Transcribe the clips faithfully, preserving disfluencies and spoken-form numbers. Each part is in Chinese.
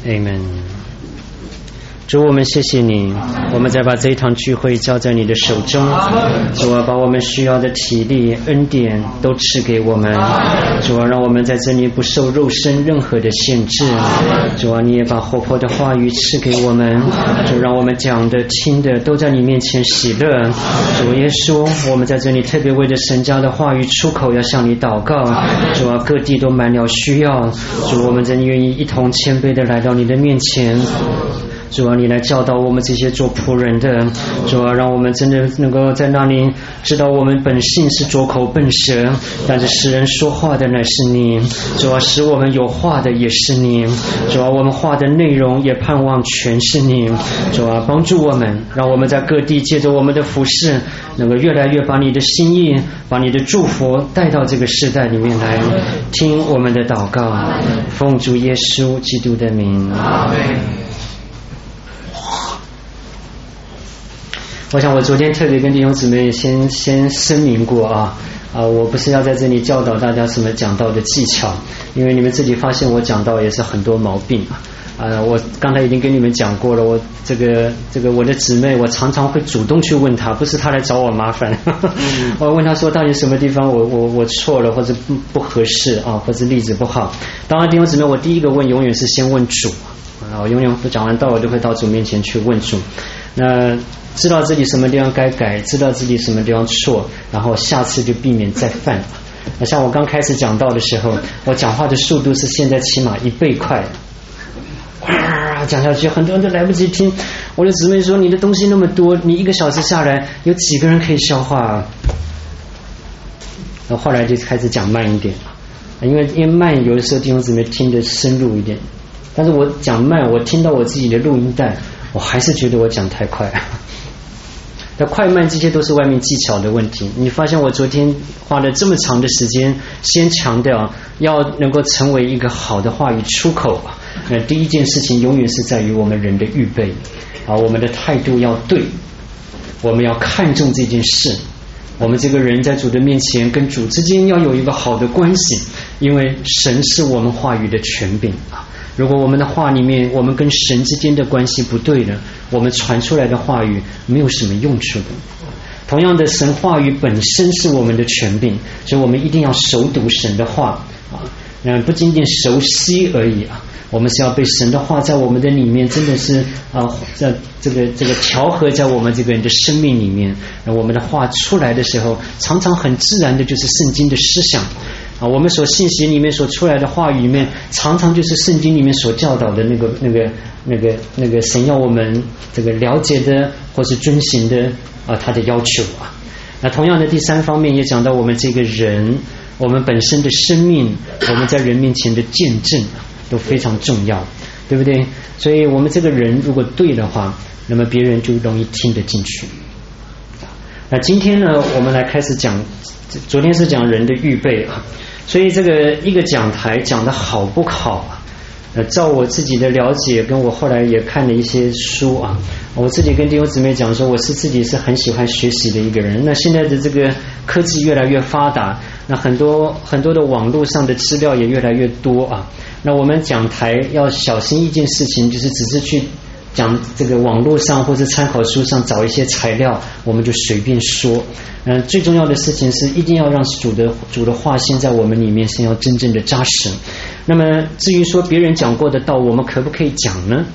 Amen。主，我们谢谢你，我们再把这一堂聚会交在你的手中。主啊，把我们需要的体力、恩典都赐给我们。主啊，让我们在这里不受肉身任何的限制。主啊，你也把活泼的话语赐给我们。主，让我们讲的、听的都在你面前喜乐。主耶稣，我们在这里特别为着神家的话语出口要向你祷告。主啊，各地都满了需要。主，我们真愿意一同谦卑的来到你的面前。主啊，你来教导我们这些做仆人的。主啊，让我们真的能够在那里知道我们本性是拙口笨舌，但是使人说话的乃是你。主啊，使我们有话的也是你。主啊，我们话的内容也盼望全是你。主啊，帮助我们，让我们在各地借着我们的服事，能够越来越把你的心意、把你的祝福带到这个世代里面来。听我们的祷告，奉主耶稣基督的名。阿们。我想我昨天特别跟弟兄姊妹先先声明过啊啊，我不是要在这里教导大家什么讲道的技巧，因为你们自己发现我讲道也是很多毛病啊。啊，我刚才已经跟你们讲过了，我这个这个我的姊妹，我常常会主动去问她，不是她来找我麻烦。我问她说到底什么地方我我我错了，或者不不合适啊，或者例子不好。当然弟兄姊妹，我第一个问永远是先问主啊，我永远不讲完道我就会到主面前去问主。那知道自己什么地方该改，知道自己什么地方错，然后下次就避免再犯。那像我刚开始讲道的时候，我讲话的速度是现在起码一倍快，哇，讲下去很多人都来不及听。我的姊妹说，你的东西那么多，你一个小时下来有几个人可以消化啊？然后后来就开始讲慢一点，因为因为慢有的时候弟兄姊妹听得深入一点，但是我讲慢，我听到我自己的录音带，我还是觉得我讲太快。那快慢这些都是外面技巧的问题。你发现我昨天花了这么长的时间，先强调要能够成为一个好的话语出口。那第一件事情永远是在于我们人的预备啊，我们的态度要对，我们要看重这件事。我们这个人在主的面前跟主之间要有一个好的关系，因为神是我们话语的权柄啊。如果我们的话里面我们跟神之间的关系不对了，我们传出来的话语没有什么用处的。同样的，神话语本身是我们的权柄，所以我们一定要熟读神的话啊，那不仅仅熟悉而已啊，我们是要被神的话在我们的里面真的是啊，在这个这个调和在我们这个人的生命里面，我们的话出来的时候，常常很自然的就是圣经的思想啊，我们所信息里面所出来的话语里面，常常就是圣经里面所教导的那个那个那个那个神要我们这个了解的或是遵行的啊，他的要求啊。那同样的第三方面也讲到我们这个人，我们本身的生命，我们在人面前的见证都非常重要，对不对？所以我们这个人如果对的话，那么别人就容易听得进去。那今天呢，我们来开始讲，昨天是讲人的预备啊，所以这个一个讲台讲得好不好啊？呃，照我自己的了解，跟我后来也看了一些书啊，我自己跟弟兄姊妹讲说，我是自己是很喜欢学习的一个人。那现在的这个科技越来越发达，那很多很多的网络上的资料也越来越多啊。那我们讲台要小心一件事情，就是只是去讲这个网络上或者参考书上找一些材料，我们就随便说。嗯、呃，最重要的事情是一定要让主的主的话先在我们里面先要真正的扎实。那么至于说别人讲过的道，我们可不可以讲呢？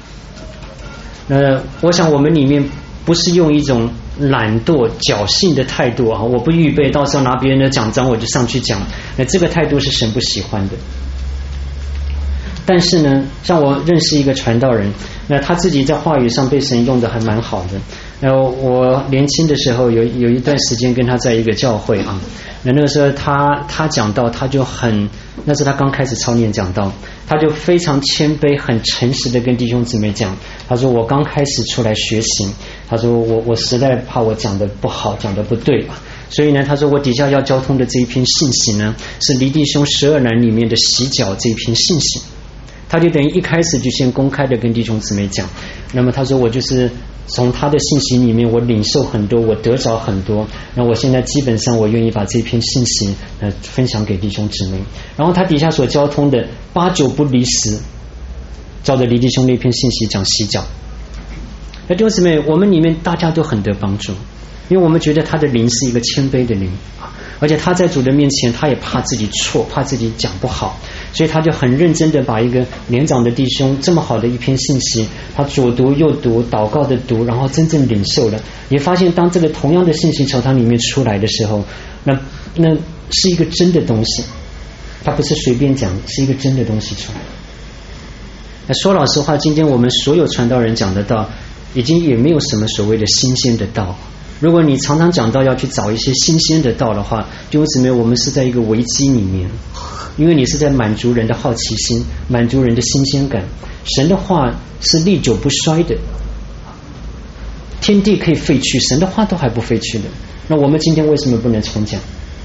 呃，我想我们里面不是用一种懒惰侥幸的态度啊，我不预备，到时候拿别人的奖章我就上去讲，那这个态度是神不喜欢的。但是呢，像我认识一个传道人，那他自己在话语上被神用的还蛮好的。那我年轻的时候有有一段时间跟他在一个教会啊，那那个时候他他讲道，他就很，那是他刚开始操练讲道，他就非常谦卑很诚实的跟弟兄姊妹讲，他说我刚开始出来学习，他说我我实在怕我讲的不好，讲的不对啊，所以呢他说我底下要交通的这一篇信息呢，是离弟兄十二难里面的洗脚这一篇信息。他就等于一开始就先公开的跟弟兄姊妹讲，那么他说我就是从他的信息里面我领受很多，我得着很多，那我现在基本上我愿意把这篇信息呃分享给弟兄姊妹，然后他底下所交通的八九不离十照着李弟兄那篇信息讲洗脚。那弟兄姊妹，我们里面大家都很得帮助，因为我们觉得他的灵是一个谦卑的灵，而且他在主的面前他也怕自己错，怕自己讲不好，所以他就很认真的把一个年长的弟兄这么好的一篇信息，他左读右读，祷告的读，然后真正领受了。也发现当这个同样的信息从他里面出来的时候，那那是一个真的东西，他不是随便讲，是一个真的东西出来。那说老实话，今天我们所有传道人讲的道已经也没有什么所谓的新鲜的道。如果你常常讲到要去找一些新鲜的道的话，弟兄姊妹，我们是在一个危机里面，因为你是在满足人的好奇心，满足人的新鲜感。神的话是历久不衰的，天地可以废去，神的话都还不废去的。那我们今天为什么不能重讲？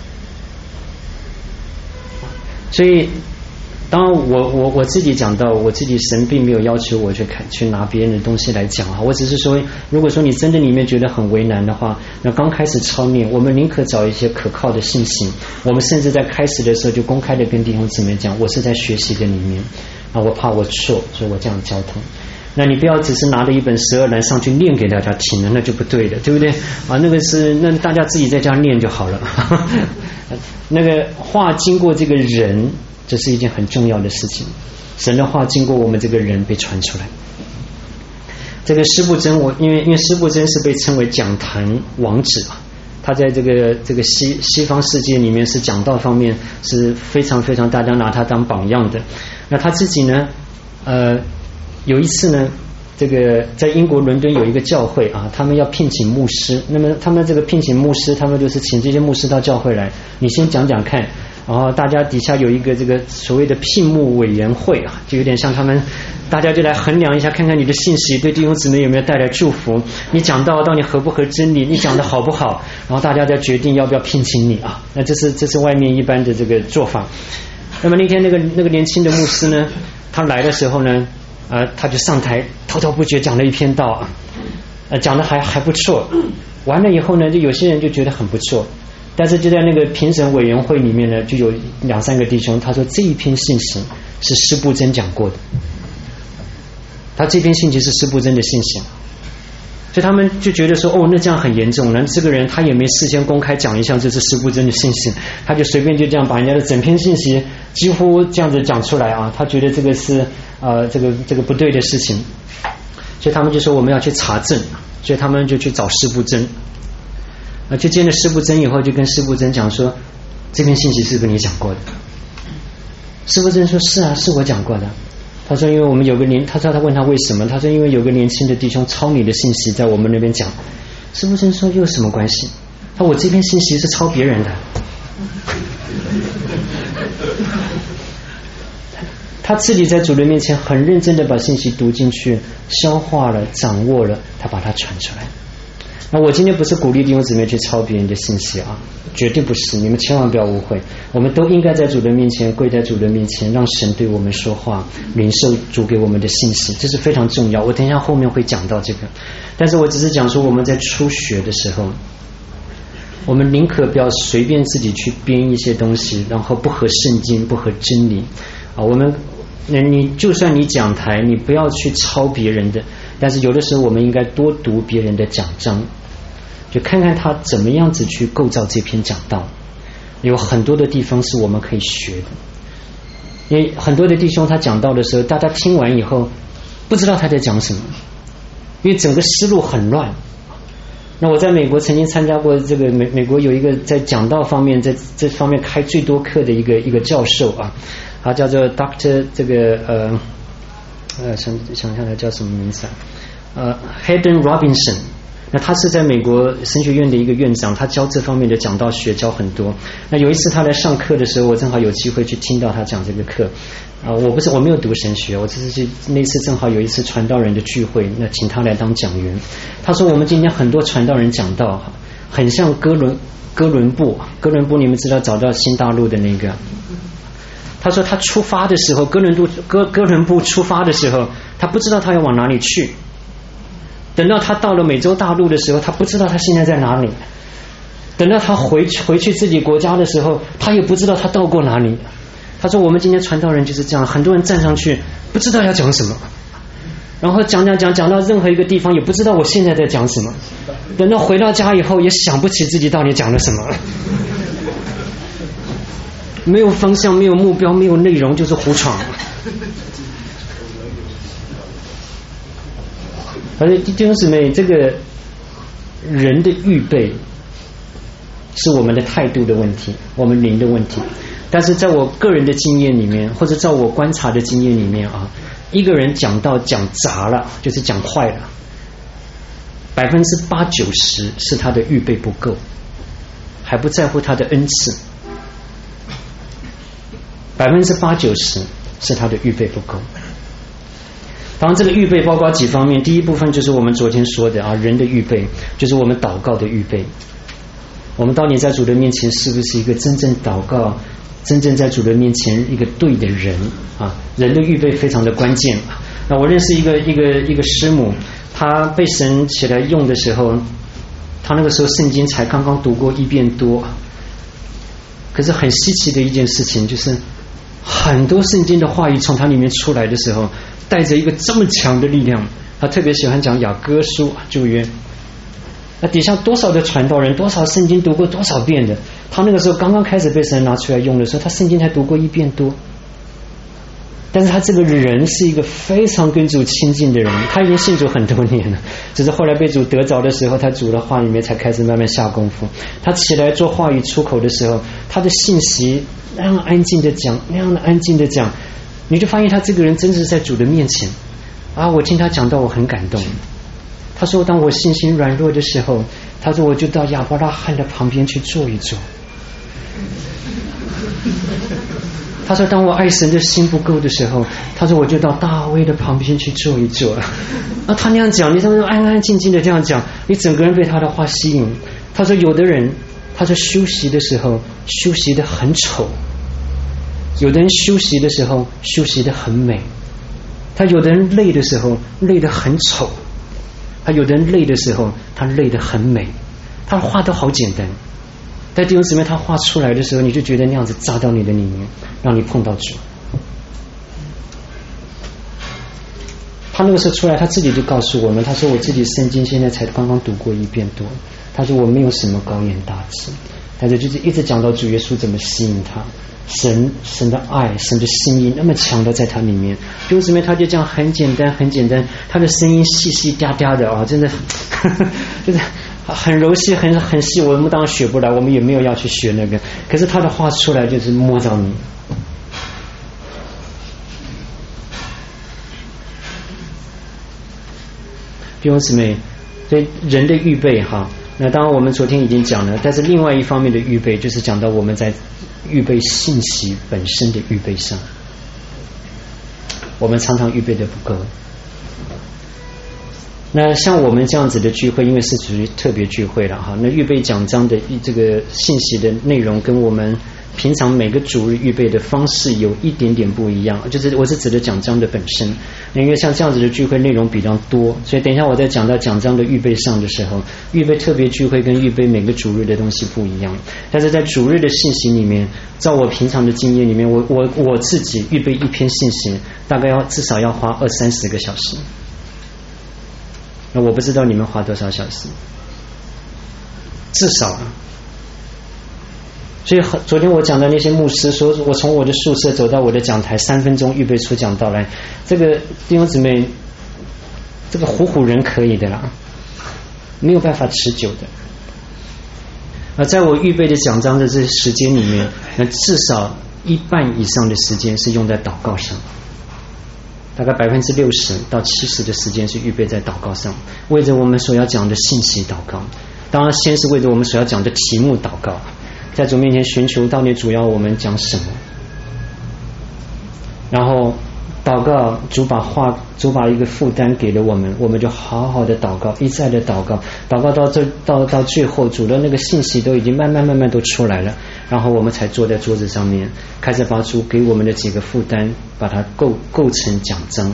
所以当我我我自己讲到我自己，神并没有要求我去看去拿别人的东西来讲啊，我只是说，如果说你真的里面觉得很为难的话，那刚开始操练，我们宁可找一些可靠的信息，我们甚至在开始的时候就公开的跟弟兄姊妹讲，我是在学习的里面啊，我怕我错，所以我这样交通。那你不要只是拿着一本十二栏上去念给大家听了，那就不对了，对不对啊？那个是那大家自己在家念就好了。那个话经过这个人，这是一件很重要的事情。神的话经过我们这个人被传出来。这个施布真，我因为因为施布真是被称为讲坛王子啊，他在这个这个西西方世界里面是讲道方面是非常非常大家拿他当榜样的。那他自己呢，呃，有一次呢，这个在英国伦敦有一个教会啊，他们要聘请牧师，那么他们这个聘请牧师，他们就是请这些牧师到教会来，你先讲讲看。然后大家底下有一个这个所谓的聘牧委员会啊，就有点像他们，大家就来衡量一下，看看你的信息对弟兄姊妹有没有带来祝福，你讲道到底合不合真理，你讲的好不好，然后大家再决定要不要聘请你啊。那这是这是外面一般的这个做法。那么那天那个那个年轻的牧师呢，他来的时候呢，呃，他就上台滔滔不绝讲了一篇道啊，呃，讲的还还不错。完了以后呢，就有些人就觉得很不错。但是就在那个评审委员会里面呢，就有两三个弟兄，他说这一篇信息是施布真讲过的，他这篇信息是施布真的信息，所以他们就觉得说，哦，那这样很严重，那这个人他也没事先公开讲一下这是施布真的信息，他就随便就这样把人家的整篇信息几乎这样子讲出来啊，他觉得这个是呃这个这个不对的事情，所以他们就说我们要去查证，所以他们就去找施布真。啊，就见了施布真以后，就跟施布真讲说，这篇信息是不是你讲过的？施布真说是啊，是我讲过的。他说因为我们有个年，他说他问他为什么，他说因为有个年轻的弟兄抄你的信息在我们那边讲。施布真说又有什么关系？他说我这篇信息是抄别人的。他自己在主人面前很认真的把信息读进去，消化了，掌握了，他把它传出来。那我今天不是鼓励弟兄姊妹去抄别人的信息啊，绝对不是，你们千万不要误会，我们都应该在主的面前，跪在主的面前，让神对我们说话，领受主给我们的信息，这是非常重要。我等一下后面会讲到这个，但是我只是讲说我们在初学的时候，我们宁可不要随便自己去编一些东西，然后不合圣经，不合真理啊。我们你就算你讲台，你不要去抄别人的，但是有的时候我们应该多读别人的讲章，就看看他怎么样子去构造这篇讲道。有很多的地方是我们可以学的，因为很多的弟兄他讲道的时候，大家听完以后不知道他在讲什么，因为整个思路很乱。那我在美国曾经参加过这个美美国有一个在讲道方面在这方面开最多课的一个一个教授啊，他叫做 Doctor 这个呃呃想想下来叫什么名字啊？呃 Hayden Robinson。那他是在美国神学院的一个院长，他教这方面的讲道学教很多。那有一次他来上课的时候，我正好有机会去听到他讲这个课啊、呃，我不是我没有读神学，我只是去那次正好有一次传道人的聚会，那请他来当讲员。他说我们今天很多传道人讲道很像哥伦哥伦布，哥伦布你们知道找到新大陆的那个。他说他出发的时候，哥伦布哥哥伦布出发的时候，他不知道他要往哪里去。等到他到了美洲大陆的时候，他不知道他现在在哪里。等到他回去回去自己国家的时候，他也不知道他到过哪里。他说我们今天传道人就是这样，很多人站上去不不知道要讲什么，然后讲讲讲讲到任何一个地方也不知道我现在在讲什么，等到回到家以后也想不起自己到底讲了什么，没有方向，没有目标，没有内容，就是胡闯。而且弟兄姊妹，这个人的预备是我们的态度的问题，我们灵的问题。但是在我个人的经验里面，或者在我观察的经验里面啊，一个人讲到讲砸了，就是讲坏了，百分之八九十是他的预备不够，还不在乎他的恩赐。百分之八九十是他的预备不够。当然这个预备包括几方面，第一部分就是我们昨天说的啊，人的预备就是我们祷告的预备。我们到底在主的面前是不是一个真正祷告，真正在主的面前一个对的人啊？人的预备非常的关键。那我认识一个一个一个师母，她被神起来用的时候，她那个时候圣经才刚刚读过一遍多，可是很稀奇的一件事情就是很多圣经的话语从她里面出来的时候带着一个这么强的力量。她特别喜欢讲雅歌书旧约，那底下多少的传道人，多少圣经读过多少遍的，他那个时候刚刚开始被神拿出来用的时候，他圣经才读过一遍多。但是他这个人是一个非常跟主亲近的人，他已经信主很多年了，只是后来被主得着的时候，他主的话里面才开始慢慢下功夫。他起来做话语出口的时候，他的信息那样安静的讲，那样的安静的讲，你就发现他这个人真的是在主的面前啊！我听他讲到我很感动。他说当我信心软弱的时候，他说我就到亚伯拉罕的旁边去坐一坐。他说当我爱神的心不够的时候，他说我就到大卫的旁边去坐一坐。啊，他那样讲，你这么安安静静的这样讲，你整个人被他的话吸引。他说有的人他说休息的时候休息得很丑，有的人休息的时候休息得很美，他有的人累的时候累得很丑，他有的人累的时候他累得很美。他的话都好简单，但弟兄姊妹，他画出来的时候，你就觉得那样子扎到你的里面，让你碰到主。他那个时候出来，他自己就告诉我们，他说我自己圣经现在才刚刚读过一遍多，他说我没有什么高言大志，但是就是一直讲到主耶稣怎么吸引他，神神的爱，神的心意那么强的在他里面。弟兄姊妹，他就这样很简单很简单，他的声音细细嗲嗲的啊，真的呵呵就是很柔细，很很细。我们当然学不来，我们也没有要去学那个，可是他的话出来就是摸到你。弟兄姊妹，所以人的预备哈，那当然我们昨天已经讲了，但是另外一方面的预备就是讲到我们在预备信息本身的预备上，我们常常预备的不够。那像我们这样子的聚会，因为是属于特别聚会了哈，那预备讲章的这个信息的内容跟我们平常每个主日预备的方式有一点点不一样，就是我是指的讲章的本身。因为像这样子的聚会内容比较多，所以等一下我在讲到讲章的预备上的时候，预备特别聚会跟预备每个主日的东西不一样。但是在主日的信息里面，照我平常的经验里面，我我我自己预备一篇信息大概要至少要花二三十个小时。那我不知道你们花多少小时，至少啊。所以昨天我讲的那些牧师说，我从我的宿舍走到我的讲台，三分钟预备出讲道来，这个弟兄姊妹，这个唬唬人可以的啦，没有办法持久的。而在我预备的讲章的这些时间里面，那至少一半以上的时间是用在祷告上，大概百分之六十到七十的时间是预备在祷告上，为着我们所要讲的信息祷告。当然，先是为着我们所要讲的题目祷告，在主面前寻求到底主要我们讲什么，然后祷告，主把话，主把一个负担给了我们，我们就好好的祷告，一再的祷告，祷告到这到到最后，主的那个信息都已经慢慢慢慢都出来了，然后我们才坐在桌子上面，开始把主给我们的几个负担，把它构构成讲章。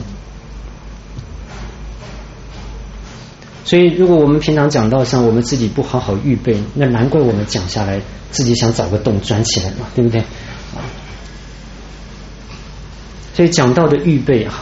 所以如果我们平常讲道上我们自己不好好预备，那难怪我们讲下来自己想找个洞钻起来嘛，对不对？所以讲道的预备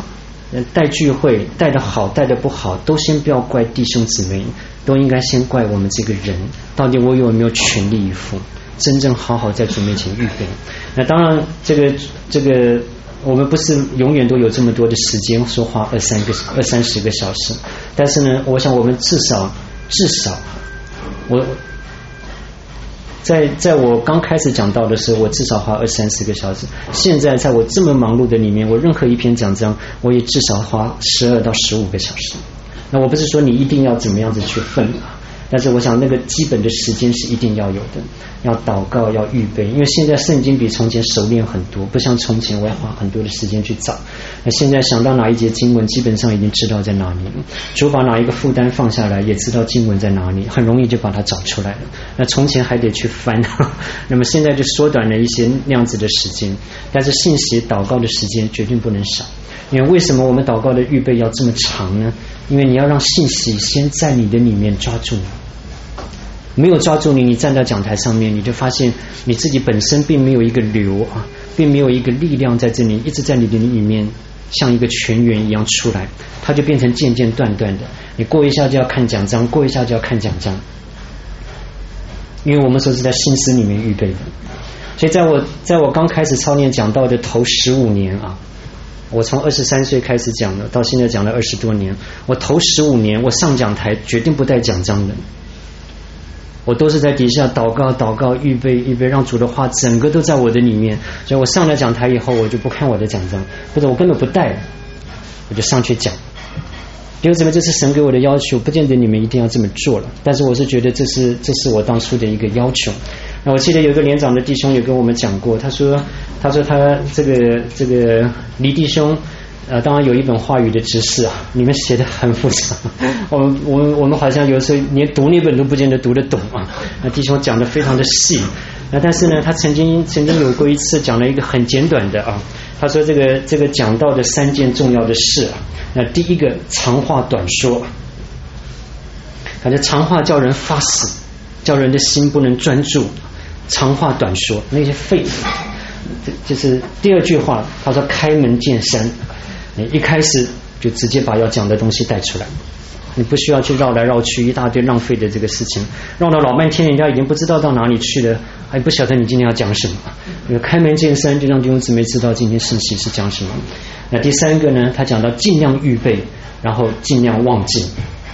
带聚会带的好带的不好，都先不要怪弟兄姊妹，都应该先怪我们这个人，到底我有没有全力以赴，真正好好在主面前预备。那当然这个这个我们不是永远都有这么多的时间说花二三个二三十个小时，但是呢我想我们至少至少我在在我刚开始讲到的时候，我至少花二三十个小时。现在在我这么忙碌的里面，我任何一篇讲章，我也至少花十二到十五个小时。那我不是说你一定要怎么样子去分啊，但是我想那个基本的时间是一定要有的，要祷告，要预备。因为现在圣经比从前熟练很多，不像从前我要花很多的时间去找。那现在想到哪一节经文，基本上已经知道在哪里了。主把哪一个负担放下来，也知道经文在哪里，很容易就把它找出来了。那从前还得去翻，那么现在就缩短了一些那样子的时间。但是信息祷告的时间绝对不能少。因为为什么我们祷告的预备要这么长呢？因为你要让信息先在你的里面抓住你。没有抓住你，你站在讲台上面，你就发现你自己本身并没有一个流啊，并没有一个力量在这里一直在你的里面像一个泉源一样出来，它就变成渐渐断断的。你过一下就要看讲章，过一下就要看讲章，因为我们说是在心思里面预备的。所以在我在我刚开始操练讲道的头十五年啊，我从二十三岁开始讲的，到现在讲了二十多年。我头十五年，我上讲台决定不带讲章的，我都是在底下祷告祷告预备预备，让主的话整个都在我的里面。所以我上了讲台以后，我就不看我的讲章，或者我根本不带，我就上去讲。因为怎么，这是神给我的要求，不见得你们一定要这么做了，但是我是觉得这是这是我当初的一个要求。那我记得有个连长的弟兄也跟我们讲过，他说他说他这个这个李弟兄呃，当然有一本话语的知识啊，你们写的很复杂，我们我们我们好像有时候连读那本都不见得读得懂啊。那弟兄讲的非常的细，那但是呢，他曾经曾经有过一次讲了一个很简短的啊，他说这个这个讲到的三件重要的事啊，那第一个长话短说，反正长话叫人发死，叫人的心不能专注，长话短说那些废话。就是第二句话，他说开门见山，你一开始就直接把要讲的东西带出来，你不需要去绕来绕去一大堆浪费的这个事情，绕了老半天人家已经不知道到哪里去了，还不晓得你今天要讲什么。那个开门见山就让弟兄姊妹知道今天信息是讲什么。那第三个呢，他讲到尽量预备，然后尽量忘记。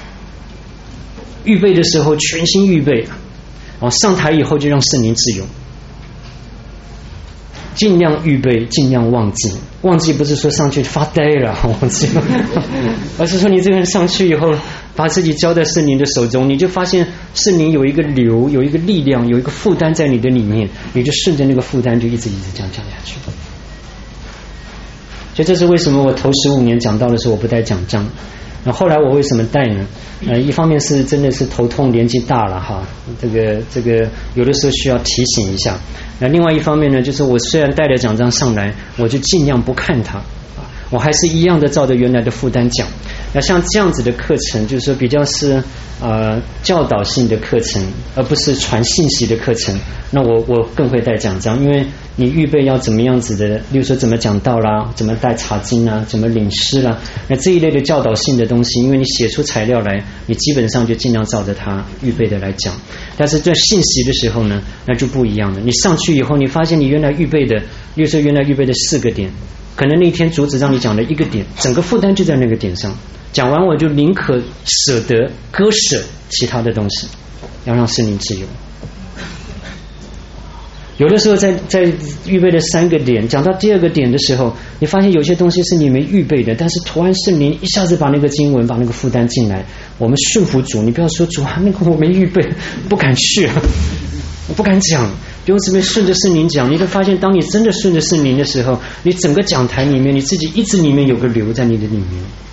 预备的时候全心预备，然后上台以后就让圣灵自由。尽量预备，尽量忘记。忘记不是说上去发呆了忘记了，而是说你这个人上去以后，把自己交在圣灵的手中，你就发现圣灵有一个流，有一个力量，有一个负担在你的里面，你就顺着那个负担就一直一直这样讲下去。所以这是为什么我头十五年讲到的时候我不带讲章。那后来我为什么带呢？呃，一方面是真的是头痛，年纪大了哈，这个这个有的时候需要提醒一下。那另外一方面呢，就是我虽然带了讲章上来，我就尽量不看它，我还是一样的照着原来的负担讲。那像这样子的课程，就是说比较是呃教导性的课程，而不是传信息的课程。那我我更会带讲章，因为你预备要怎么样子的，例如说怎么讲道啦，怎么带查经啊，怎么领诗啦，那这一类的教导性的东西，因为你写出材料来，你基本上就尽量照着它预备的来讲。但是在信息的时候呢，那就不一样了。你上去以后，你发现你原来预备的，例如说原来预备的四个点，可能那天主旨让你讲了一个点，整个负担就在那个点上。讲完我就宁可舍得割舍其他的东西，要让圣灵自由。有的时候在在预备的三个点，讲到第二个点的时候，你发现有些东西是你没预备的，但是突然圣灵一下子把那个经文把那个负担进来，我们顺服主。你不要说主啊，那个我没预备，不敢去啊，我不敢讲。不用这边顺着圣灵讲，你会发现当你真的顺着圣灵的时候，你整个讲台里面你自己一直里面有个流在你的里面，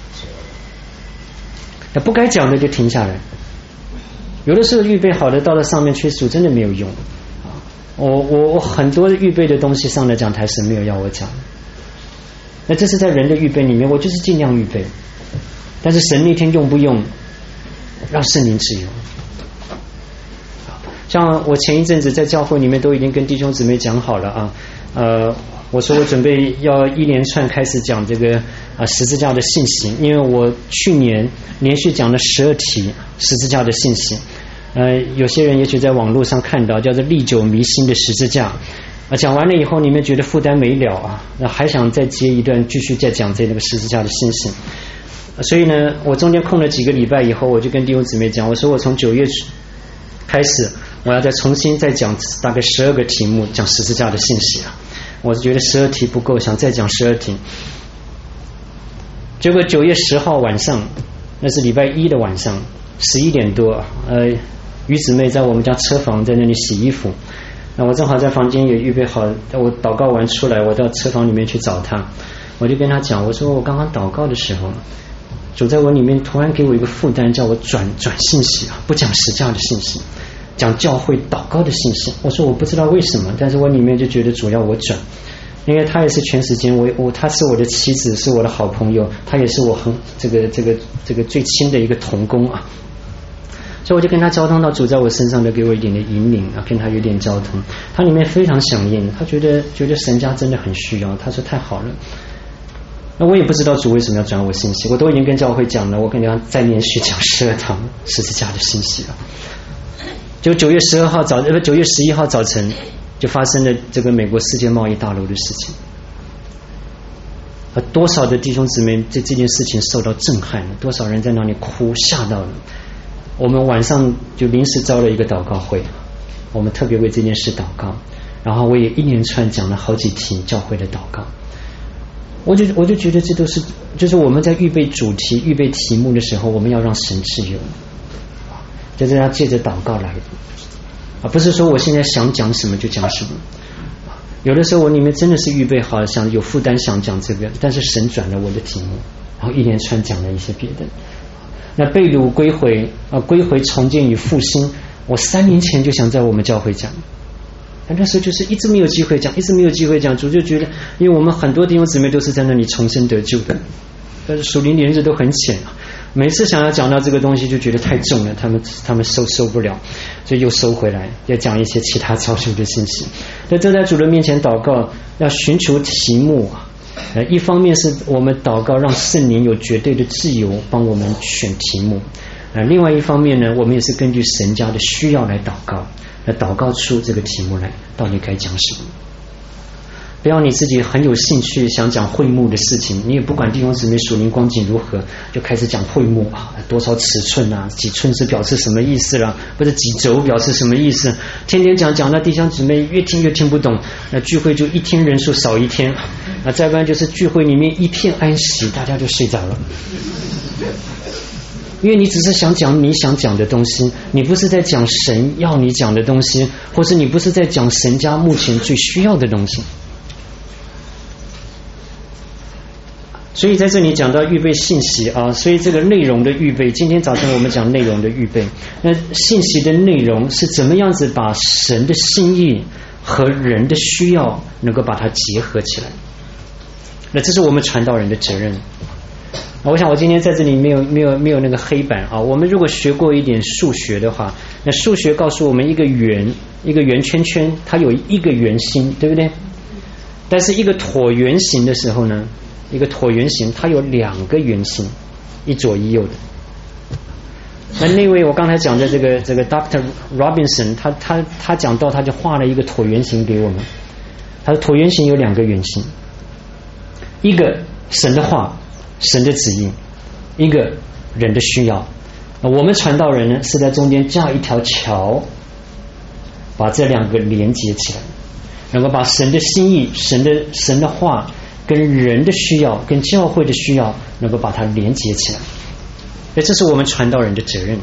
那不该讲的就停下来。有的时候预备好的到了上面去主真的没有用。我我我很多预备的东西上了讲台神没有要我讲，那这是在人的预备里面，我就是尽量预备，但是神那天用不用让圣灵自由。像我前一阵子在教会里面都已经跟弟兄姊妹讲好了啊， 呃，我说我准备要一连串开始讲这个啊十字架的信息，因为我去年连续讲了十二题十字架的信息。呃，有些人也许在网络上看到叫做历久弥新的十字架啊，讲完了以后你们觉得负担没了啊，那还想再接一段继续再讲这个十字架的信息。所以呢，我中间空了几个礼拜以后，我就跟弟兄姊妹讲，我说我从九月开始，我要再重新再讲大概十二个题目，讲十字架的信息啊。我觉得十二题不够，想再讲十二题。结果九月十号晚上，那是礼拜一的晚上，十一点多，呃，于姊妹在我们家车房在那里洗衣服，那我正好在房间也预备好，我祷告完出来，我到车房里面去找她，我就跟她讲，我说我刚刚祷告的时候，主在我里面突然给我一个负担，叫我转转信息啊，不讲十架的信息，讲教会祷告的信息。我说我不知道为什么，但是我里面就觉得主要我转，因为她也是全时间，我我她是我的妻子，是我的好朋友，她也是我很这个这个这个最亲的一个同工啊。所以我就跟他交通到主在我身上的给我一点的引领啊，跟他有点交通，他里面非常响应，他觉得觉得神家真的很需要，他说太好了。那我也不知道主为什么要转我信息，我都已经跟教会讲了，我跟他再连续讲十二堂十字架的信息了。就九月十二号早呃九月十一号早晨就发生了这个美国世界贸易大楼的事情，啊，多少的弟兄姊妹对这件事情受到震撼了，多少人在那里哭吓到了。我们晚上就临时招了一个祷告会，我们特别为这件事祷告，然后我也一连串讲了好几题教会的祷告。我就我就觉得这都是就是我们在预备主题预备题目的时候，我们要让神自由，就是要借着祷告来的啊，不是说我现在想讲什么就讲什么。有的时候我里面真的是预备好想有负担想讲这个，但是神转了我的题目，然后一连串讲了一些别的。那被掳归回啊，归回重建与复兴，我三年前就想在我们教会讲，但那时候就是一直没有机会讲，一直没有机会讲。主就觉得，因为我们很多弟兄姊妹都是在那里重生得救的，但是属灵连日都很浅啊。每次想要讲到这个东西，就觉得太重了，他们他们收收不了，所以又收回来，要讲一些其他造就的信息。那正在主的面前祷告，要寻求题目啊。呃，一方面是我们祷告让圣灵有绝对的自由帮我们选题目，呃，另外一方面呢，我们也是根据神家的需要来祷告，来祷告出这个题目来，到底该讲什么。不要你自己很有兴趣想讲会幕的事情，你也不管弟兄姊妹属灵光景如何，就开始讲会幕啊，多少尺寸啊，几寸是表示什么意思啦，或者几轴表示什么意思，天天讲讲到弟兄姊妹越听越听不懂，那聚会就一天人数少一天，那再不然就是聚会里面一片安息，大家就睡着了。因为你只是想讲你想讲的东西，你不是在讲神要你讲的东西，或是你不是在讲神家目前最需要的东西。所以在这里讲到预备信息啊，所以这个内容的预备，今天早晨我们讲内容的预备，那信息的内容是怎么样子把神的心意和人的需要能够把它结合起来，那这是我们传道人的责任。我想我今天在这里没有没有没有那个黑板啊，我们如果学过一点数学的话，那数学告诉我们一个圆一个圆圈圈它有一个圆心，对不对？但是一个椭圆形的时候呢，一个椭圆形它有两个圆心，一左一右的。那那位我刚才讲的这个这个 Doctor Robinson， 他他他讲到他就画了一个椭圆形给我们，他的椭圆形有两个圆心，一个神的话神的旨意，一个人的需要。我们传道人呢是在中间架一条桥，把这两个连接起来，能够把神的心意神的神的话跟人的需要跟教会的需要能够把它连接起来，所以这是我们传道人的责任。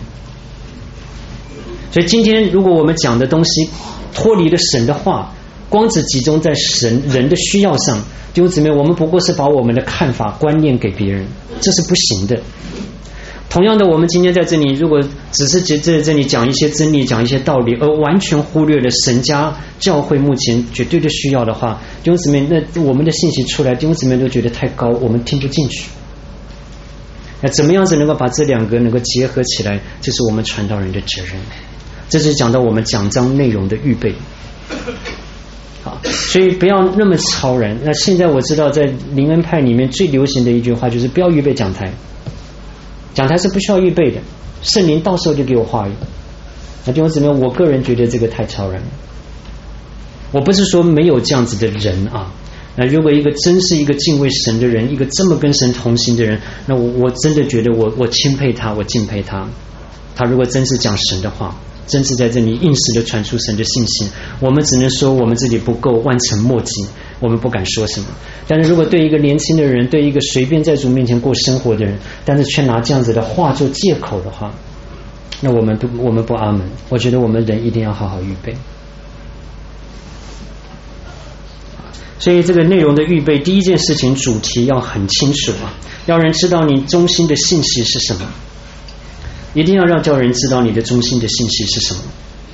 所以今天如果我们讲的东西脱离了神的话，光只集中在神人的需要上，弟兄姊妹，我们不过是把我们的看法观念给别人，这是不行的。同样的，我们今天在这里如果只是在这里讲一些真理讲一些道理，而完全忽略了神家教会目前绝对的需要的话，弟兄姊妹，那我们的信息出来弟兄姊妹都觉得太高，我们听不进去。那怎么样子能够把这两个能够结合起来，这是我们传道人的责任。这是讲到我们讲章内容的预备。 好，所以不要那么超然。那现在我知道，在灵恩派里面最流行的一句话就是不要预备讲台，讲台是不需要预备的，圣灵到时候就给我话语。那弟兄姊妹，我个人觉得这个太超然了。我不是说没有这样子的人啊，那如果一个真是一个敬畏神的人，一个这么跟神同行的人，那我我真的觉得我我钦佩他，我敬佩他。他如果真是讲神的话，真是在这里应时的传出神的信息，我们只能说我们自己不够，万成莫及，我们不敢说什么。但是如果对一个年轻的人，对一个随便在主面前过生活的人，但是却拿这样子的话做借口的话，那我们不我们不阿门。我觉得我们人一定要好好预备。所以这个内容的预备，第一件事情主题要很清楚啊，要人知道你中心的信息是什么，一定要让叫人知道你的中心的信息是什么。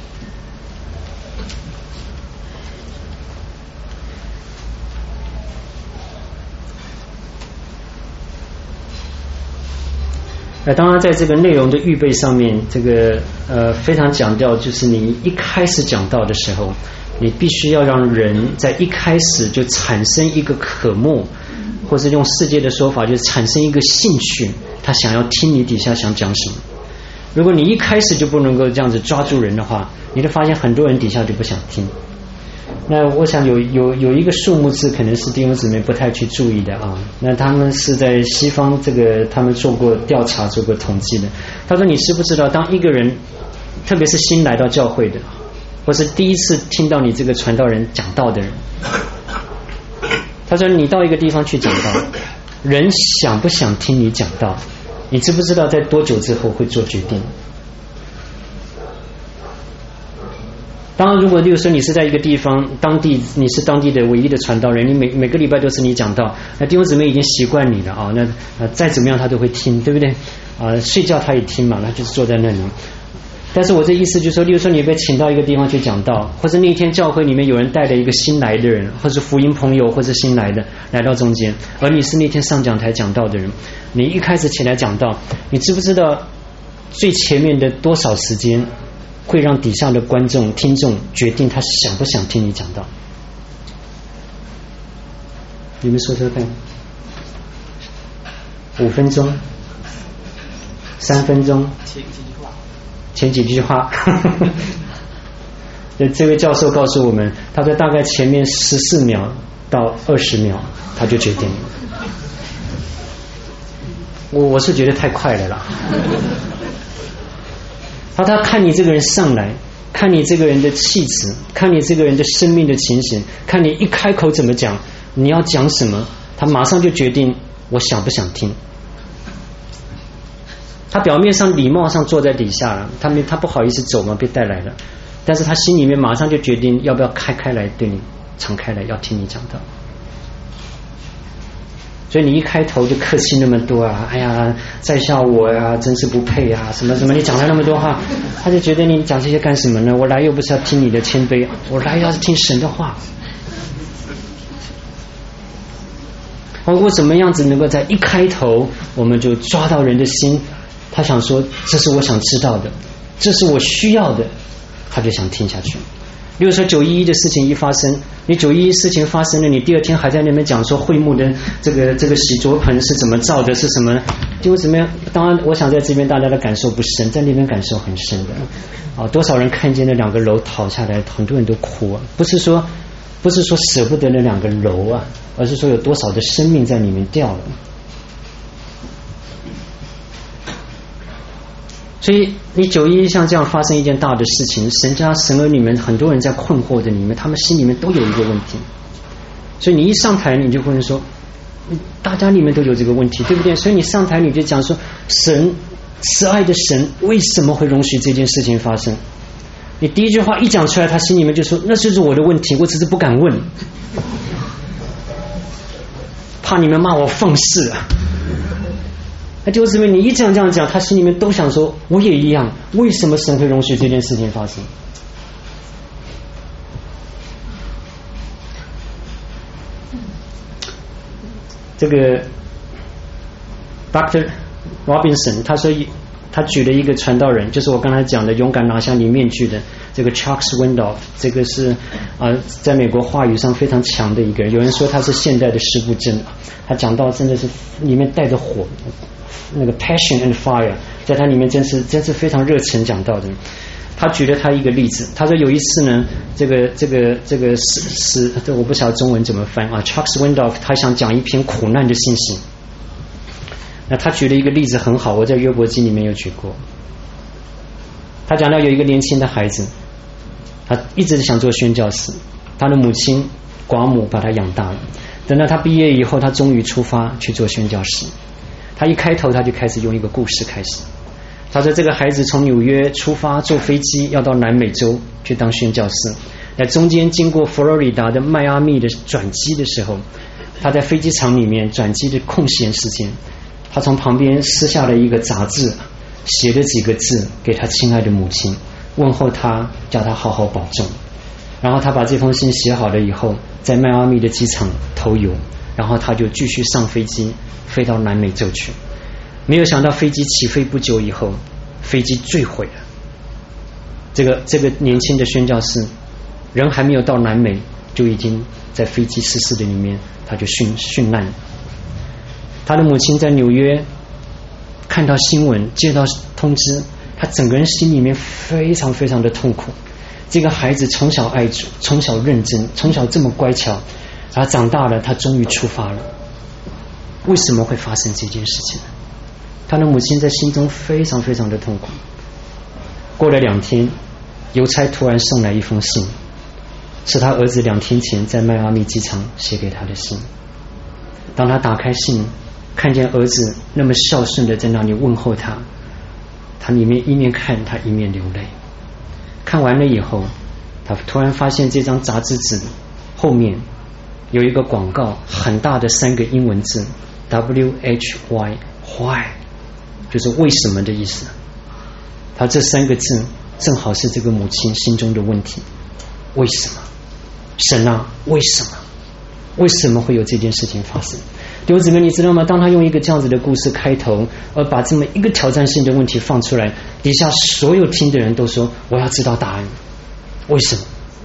那当然在这个内容的预备上面，这个呃非常强调，就是你一开始讲到的时候，你必须要让人在一开始就产生一个渴慕，或是用世界的说法，就是产生一个兴趣，他想要听你底下想讲什么。如果你一开始就不能够这样子抓住人的话，你就发现很多人底下就不想听。那我想有有有一个数目字可能是弟兄姊妹不太去注意的啊，那他们是在西方这个他们做过调查做过统计的。他说你知不知道，当一个人特别是新来到教会的，或是第一次听到你这个传道人讲道的人，他说你到一个地方去讲道，人想不想听你讲道，你知不知道在多久之后会做决定？当然如果例如说你是在一个地方当地，你是当地的唯一的传道人，你每每个礼拜都是你讲道，那弟兄姊妹已经习惯你了啊，那呃再怎么样他都会听，对不对啊？睡觉他也听嘛，他就是坐在那里。但是我这意思就是说，例如说你被请到一个地方去讲道，或者那一天教会里面有人带了一个新来的人，或者福音朋友，或者新来的来到中间，而你是那天上讲台讲道的人，你一开始起来讲道，你知不知道最前面的多少时间会让底下的观众听众决定他想不想听你讲道？你们说说看，五分钟，三分钟，前几句话。这位教授告诉我们，他说大概前面十四秒到二十秒他就决定了。我我是觉得太快了啦。他他看你这个人上来，看你这个人的气质，看你这个人的生命的情形，看你一开口怎么讲，你要讲什么，他马上就决定我想不想听。他表面上礼貌上坐在底下了，他没他不好意思走嘛，被带来了，但是他心里面马上就决定要不要开开来对你敞开来，要听你讲道。所以你一开头就客气那么多啊，哎呀，在下我呀、啊，真是不配啊，什么什么，你讲了那么多话，他就觉得你讲这些干什么呢？我来又不是要听你的谦卑，我来要是听神的话。我怎么样子能够在一开头我们就抓到人的心？他想说，这是我想知道的，这是我需要的，他就想听下去。比如说九一一的事情一发生，你九一一事情发生了，你第二天还在那边讲说会幕的这个这个洗濯盆是怎么造的，是什么，就怎么样？当然，我想在这边大家的感受不深，在那边感受很深的啊！多少人看见那两个楼倒下来，很多人都哭啊！不是说不是说舍不得那两个楼啊，而是说有多少的生命在里面掉了。所以你九一像这样发生一件大的事情，神家神儿女们很多人在困惑的里面，他们心里面都有一个问题。所以你一上台你就会说，大家里面都有这个问题，对不对？所以你上台你就讲说，神慈爱的神为什么会容许这件事情发生？你第一句话一讲出来，他心里面就说，那就是我的问题，我只是不敢问，怕你们骂我放肆啊。那就是因为你一这样这样讲，他心里面都想说，我也一样，为什么神会容许这件事情发生？这个 Doctor Robinson 他说， 他举了一个传道人，就是我刚才讲的勇敢拿下你面具的这个 Chuck Swindoll， 这个是啊、呃，在美国话语上非常强的一个人。有人说他是现代的施布真，他讲到真的是里面带着火，那个 passion and fire， 在他里面真是真是非常热忱讲到的。他举了他一个例子，他说有一次呢，这个这个这个是是，这我不晓得中文怎么翻啊。Chuck Swindoll 他想讲一篇苦难的信息，那他举了一个例子很好，我在约伯记里面有举过。他讲到有一个年轻的孩子，他一直想做宣教士，他的母亲寡母把他养大了，等到他毕业以后，他终于出发去做宣教士。他一开头他就开始用一个故事开始。他说这个孩子从纽约出发，坐飞机要到南美洲去当宣教士，在中间经过佛罗里达的迈阿密的转机的时候，他在飞机场里面转机的空闲时间，他从旁边撕下了一个杂志，写了几个字给他亲爱的母亲，问候他，叫他好好保重。然后他把这封信写好了以后，在迈阿密的机场投邮，然后他就继续上飞机飞到南美洲去。没有想到飞机起飞不久以后，飞机坠毁了。这个这个年轻的宣教士人还没有到南美，就已经在飞机失事的里面他就殉殉难了。他的母亲在纽约看到新闻，接到通知，他整个人心里面非常非常的痛苦。这个孩子从小爱主，从小认真，从小这么乖巧，他长大了，他终于出发了。为什么会发生这件事情呢？他的母亲在心中非常非常的痛苦。过了两天，邮差突然送来一封信，是他儿子两天前在迈阿密机场写给他的信。当他打开信，看见儿子那么孝顺的在那里问候他，他里面一面看他一面流泪。看完了以后，他突然发现这张杂志纸后面有一个广告，很大的三个英文字 W H Y Why， 就是为什么的意思。他这三个字正好是这个母亲心中的问题，为什么？神啊，为什么？为什么会有这件事情发生？弟兄姊妹，你知道吗？当他用一个这样子的故事开头，而把这么一个挑战性的问题放出来，底下所有听的人都说我要知道答案，为什么？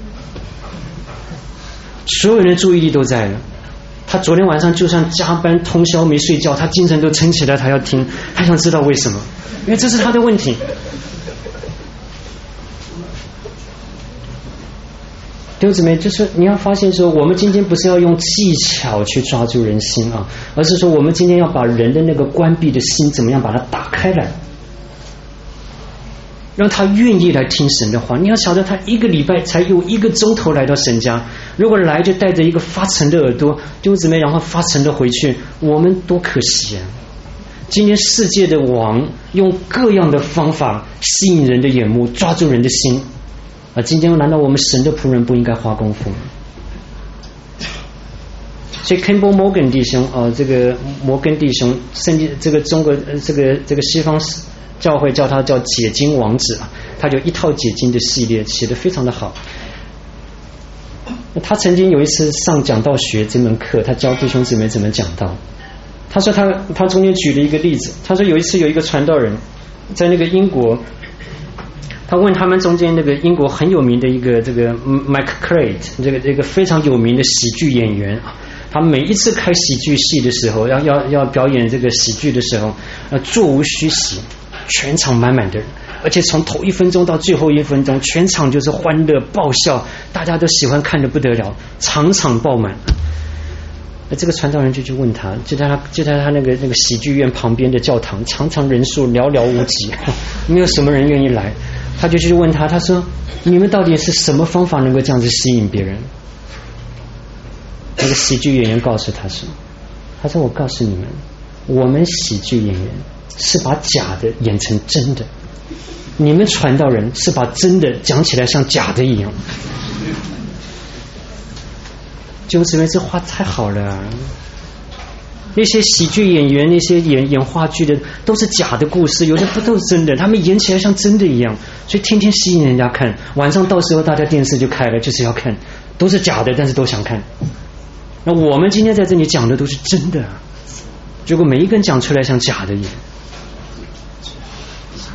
所有人的注意力都在了。他昨天晚上就算加班通宵没睡觉，他精神都撑起来，他要听，他想知道为什么，因为这是他的问题。弟兄姊妹，就是你要发现说，我们今天不是要用技巧去抓住人心啊，而是说我们今天要把人的那个关闭的心怎么样把它打开来，让他愿意来听神的话。你要晓得，他一个礼拜才有一个钟头来到神家，如果来就带着一个发沉的耳朵，弟兄姊妹，然后发沉的回去，我们多可惜啊！今天世界的王用各样的方法吸引人的眼目，抓住人的心啊！今天难道我们神的仆人不应该花功夫吗？所以 Campbell Morgan 弟兄啊、呃，这个摩根弟兄，圣经这个中国这个这个西方教会叫他叫解经王子啊，他就一套解经的系列写得非常的好。他曾经有一次上讲道学这门课，他教弟兄姊妹怎么讲道。他说他他中间举了一个例子，他说有一次有一个传道人在那个英国，他问他们中间那个英国很有名的一个这个 Mike Crate 这个这个非常有名的喜剧演员，他每一次开喜剧戏的时候，要要要表演这个喜剧的时候，呃，座无虚席，全场满满的人，而且从头一分钟到最后一分钟，全场就是欢乐爆笑，大家都喜欢看得不得了，场场爆满。这个传道人就去问他，就在他就在他那个那个喜剧院旁边的教堂，常常人数寥寥无几，没有什么人愿意来。他就去问他，他说：“你们到底是什么方法能够这样子吸引别人？”那个喜剧演员告诉他说：“他说我告诉你们，我们喜剧演员是把假的演成真的，你们传道人是把真的讲起来像假的一样。”就姊妹，这话太好了啊！那些喜剧演员，那些演演话剧的，都是假的故事，有的不都是真的，他们演起来像真的一样，所以天天吸引人家看。晚上到时候大家电视就开了，就是要看，都是假的，但是都想看。那我们今天在这里讲的都是真的，结果每一个人讲出来像假的一样。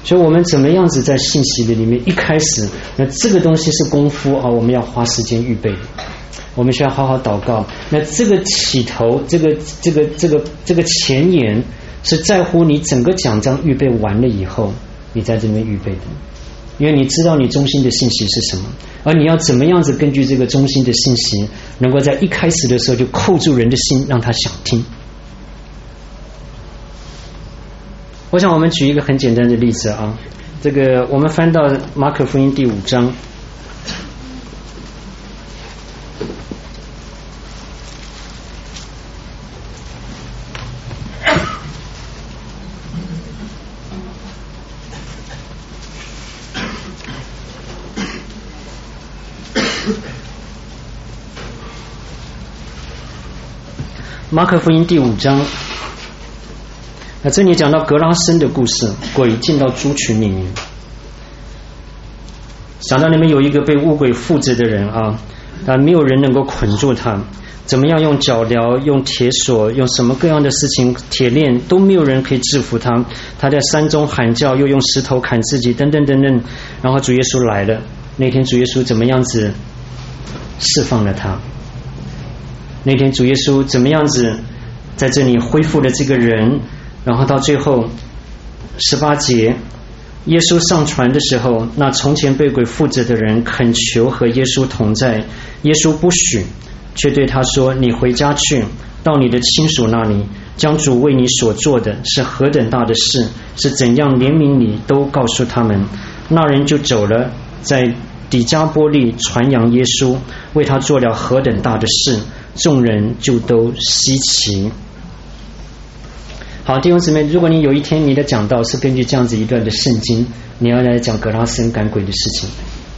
所以我们怎么样子在信息的里面一开始，那这个东西是功夫啊，我们要花时间预备的，我们需要好好祷告。那这个起头，这个这个这个这个前言，是在乎你整个讲章预备完了以后，你在这边预备的，因为你知道你中心的信息是什么，而你要怎么样子根据这个中心的信息，能够在一开始的时候就扣住人的心，让他想听。我想我们举一个很简单的例子啊，这个我们翻到马可福音第五章，马可福音第五章。那这里讲到格拉森的故事，鬼进到猪群里面，想到里面有一个被污鬼附着的人啊，但没有人能够捆住他，怎么样用脚镣、用铁锁、用什么各样的事情、铁链都没有人可以制服他。他在山中喊叫，又用石头砍自己，等等等等。然后主耶稣来了，那天主耶稣怎么样子释放了他？那天主耶稣怎么样子在这里恢复了这个人？然后到最后十八节，耶稣上船的时候，那从前被鬼附着的人恳求和耶稣同在，耶稣不许，却对他说：你回家去，到你的亲属那里，将主为你所做的是何等大的事，是怎样怜悯你，都告诉他们。那人就走了，在底加波利传扬耶稣，为他做了何等大的事，众人就都稀奇。好，弟兄姊妹，如果你有一天你的讲道是根据这样子一段的圣经，你要来讲格拉森赶鬼的事情，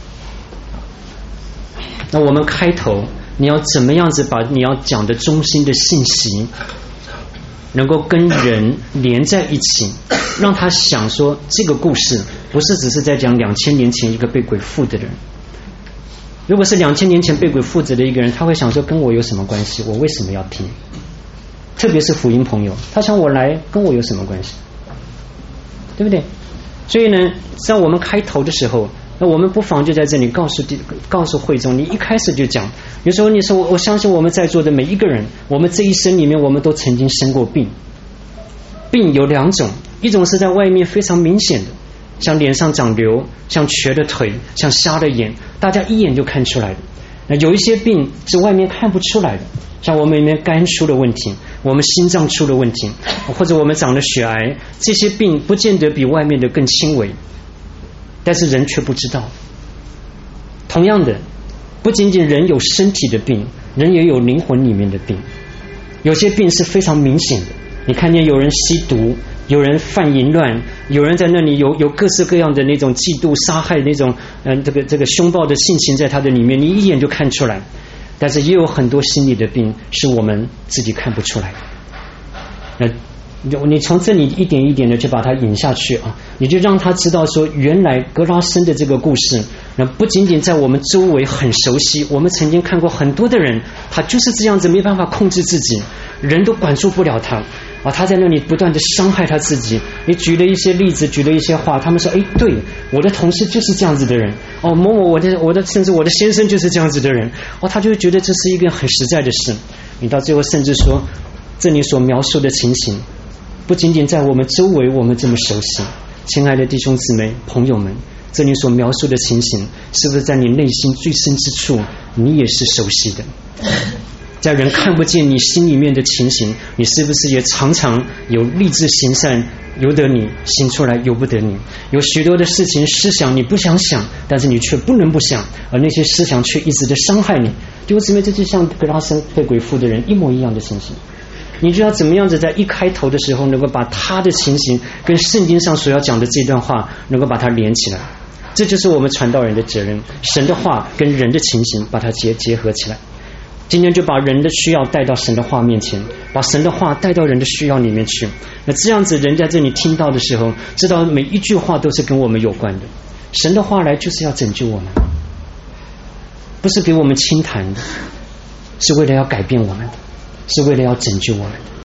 那我们开头你要怎么样子把你要讲的中心的信息能够跟人连在一起，让他想说这个故事不是只是在讲两千年前一个被鬼附的人。如果是两千年前被鬼附着的一个人，他会想说跟我有什么关系，我为什么要听？特别是福音朋友，他想我来跟我有什么关系，对不对？所以呢，在我们开头的时候，那我们不妨就在这里告诉告诉会众，你一开始就讲。有时候你说，我相信我们在座的每一个人，我们这一生里面我们都曾经生过病。病有两种，一种是在外面非常明显的，像脸上长瘤，像瘸的腿，像瞎的眼，大家一眼就看出来的。那有一些病是外面看不出来的，像我们里面肝出了问题，我们心脏出了问题，或者我们长了血癌，这些病不见得比外面的更轻微，但是人却不知道。同样的，不仅仅人有身体的病，人也有灵魂里面的病。有些病是非常明显的，你看见有人吸毒，有人犯淫乱，有人在那里有有各式各样的那种嫉妒、杀害那种嗯、呃、这个这个凶暴的性情在他的里面，你一眼就看出来。但是也有很多心理的病是我们自己看不出来的。那你从这里一点一点的去把它引下去啊，你就让他知道说，原来格拉森的这个故事，那不仅仅在我们周围很熟悉，我们曾经看过很多的人，他就是这样子没办法控制自己，人都管束不了他啊，他在那里不断的伤害他自己。你举了一些例子，举了一些话，他们说，哎，对，我的同事就是这样子的人，哦，某某我的我的甚至我的先生就是这样子的人，哦，他就会觉得这是一个很实在的事。你到最后甚至说，这里所描述的情形，不仅仅在我们周围我们这么熟悉，亲爱的弟兄姊妹朋友们，这里所描述的情形，是不是在你内心最深之处，你也是熟悉的？在人看不见你心里面的情形，你是不是也常常有立志行善，由得你行出来，由不得你？有许多的事情思想你不想想，但是你却不能不想，而那些思想却一直的伤害你。弟兄姊妹，这就像格拉森被鬼附的人一模一样的情形。你就要怎么样子在一开头的时候能够把他的情形跟圣经上所要讲的这段话能够把它连起来，这就是我们传道人的责任，神的话跟人的情形把它结结合起来。今天就把人的需要带到神的话面前，把神的话带到人的需要里面去，那这样子人在这里听到的时候，知道每一句话都是跟我们有关的。神的话来就是要拯救我们，不是给我们轻谈的，是为了要改变我们的，是为了要拯救我们的。